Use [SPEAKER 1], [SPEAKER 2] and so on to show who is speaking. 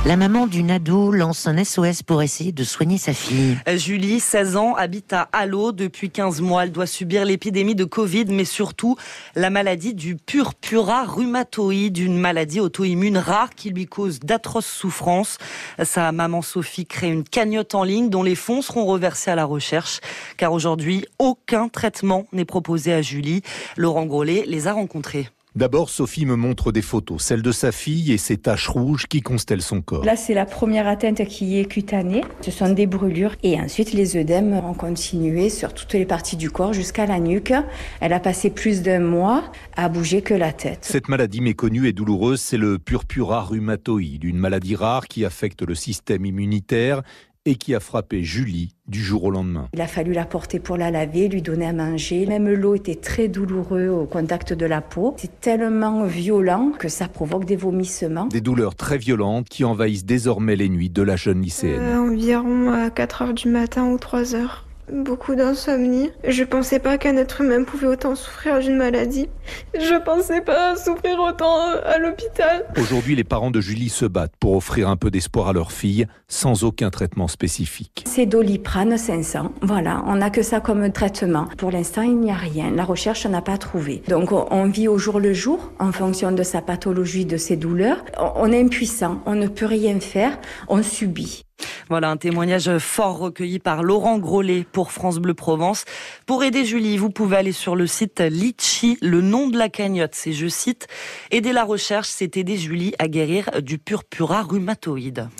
[SPEAKER 1] La maman d'une ado lance un SOS pour essayer de soigner sa fille.
[SPEAKER 2] Julie, 16 ans, habite à Allo depuis 15 mois. Elle doit subir l'épidémie de Covid, mais surtout la maladie du purpura rhumatoïde, une maladie auto-immune rare qui lui cause d'atroces souffrances. Sa maman Sophie crée une cagnotte en ligne dont les fonds seront reversés à la recherche. Car aujourd'hui, aucun traitement n'est proposé à Julie. Laurent Grollet les a rencontrés.
[SPEAKER 3] D'abord, Sophie me montre des photos, celles de sa fille et ses taches rouges qui constellent son corps.
[SPEAKER 4] Là, c'est la première atteinte qui est cutanée. Ce sont des brûlures. Et ensuite, les œdèmes ont continué sur toutes les parties du corps jusqu'à la nuque. Elle a passé plus d'1 mois à bouger que la tête.
[SPEAKER 3] Cette maladie méconnue et douloureuse, c'est le purpura rhumatoïde, une maladie rare qui affecte le système immunitaire et qui a frappé Julie du jour au lendemain.
[SPEAKER 4] Il a fallu la porter pour la laver, lui donner à manger. Même l'eau était très douloureuse au contact de la peau. C'est tellement violent que ça provoque des vomissements.
[SPEAKER 3] Des douleurs très violentes qui envahissent désormais les nuits de la jeune lycéenne.
[SPEAKER 5] Environ à 4h du matin ou 3h. Beaucoup d'insomnie. Je pensais pas qu'un être humain pouvait autant souffrir d'une maladie. Je pensais pas souffrir autant à l'hôpital.
[SPEAKER 3] Aujourd'hui, les parents de Julie se battent pour offrir un peu d'espoir à leur fille, sans aucun traitement spécifique.
[SPEAKER 4] C'est Doliprane 500. Voilà, on n'a que ça comme traitement. Pour l'instant, il n'y a rien. La recherche n'a pas trouvé. Donc, on vit au jour le jour, en fonction de sa pathologie, de ses douleurs. On est impuissant, on ne peut rien faire, on subit.
[SPEAKER 2] Voilà un témoignage fort recueilli par Laurent Grollet pour France Bleu Provence. Pour aider Julie, vous pouvez aller sur le site Litchi. Le nom de la cagnotte, c'est, je cite, « Aider la recherche, c'est aider Julie à guérir du purpura rhumatoïde ».